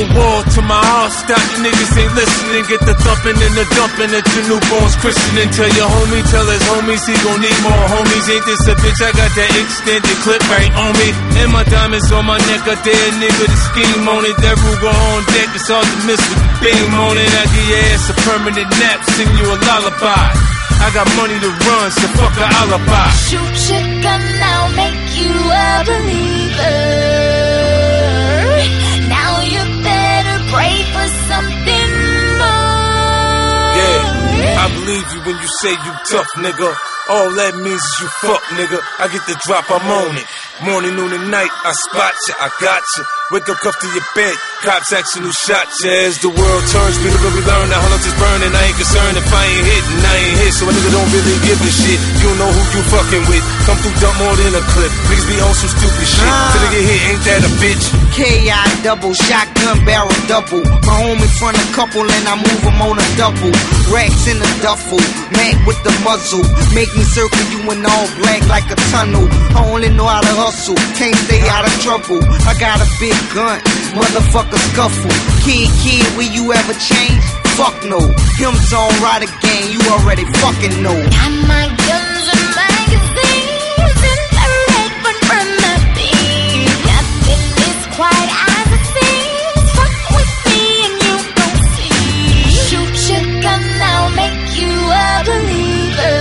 the wall till my heart stop. You niggas ain't listening. Get the thumping and the dumping at your newborn's christening. Tell your homie, tell his homies he gon' need more homies. Ain't this a bitch? I got that extended clip right on me. And my diamonds on my neck. I dare a nigga to scheme on it. That Ruger on deck. It's hard to miss with the beam on it. I give your ass a permanent nap. Sing you a lullaby. I got money to run, so fuck a alibi. Shoot your gun, I'll make you a believer. Now you better pray for something more. Yeah, I believe you when you say you tough, nigga. All that means is you fuck, nigga. I get the drop, I'm on it. Morning, noon, and night, I spot you, I got you. Wake up, cuff to your bed, cops asking who shot you. As the world turns, we learn that hunters is burning. I ain't concerned if I ain't hitting, I ain't hit. So a nigga don't really give a shit. You don't know who you fucking with. Come through dump more than a clip. Niggas be on some stupid shit. Till they get hit, ain't that a bitch? K.I. double, shotgun barrel double. My homie front a couple and I move him on a double. Racks in the duffel, Mac with the muzzle. Make me circle you in all black like a tunnel. I only know how to hustle, can't stay out of trouble. I got a big gun, motherfucker scuffle. Kid, will you ever change? Fuck no. Him's on right again, you already fucking know. Got my guns and magazines and the red one from the beat. Nothing is quite as it seems. Fuck with me and you gon' see. Shoot your gun, I'll make you a believer.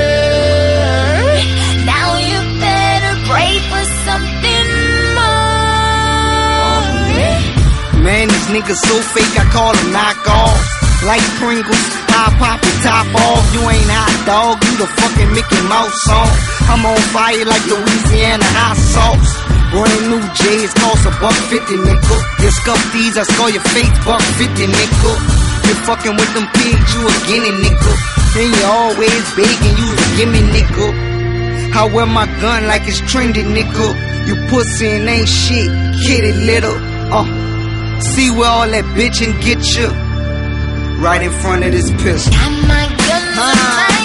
Now you better pray for something more. Man, these niggas so fake, I call them knockoffs. Like Pringles, high pop and top off. You ain't hot dog, you the fucking Mickey Mouse song. I'm on fire like Louisiana hot sauce. Brand new J's cost $1.50, nickel. You scuff these, I score your face, $1.50, nickel. You fucking with them pigs, you a guinea nickel. And you always begging, you a gimme nickel. I wear my gun like it's trendy, nickel. You pussy and ain't shit, kitty little. See where all that bitchin' get you? Right in front of this pistol. Got my guns and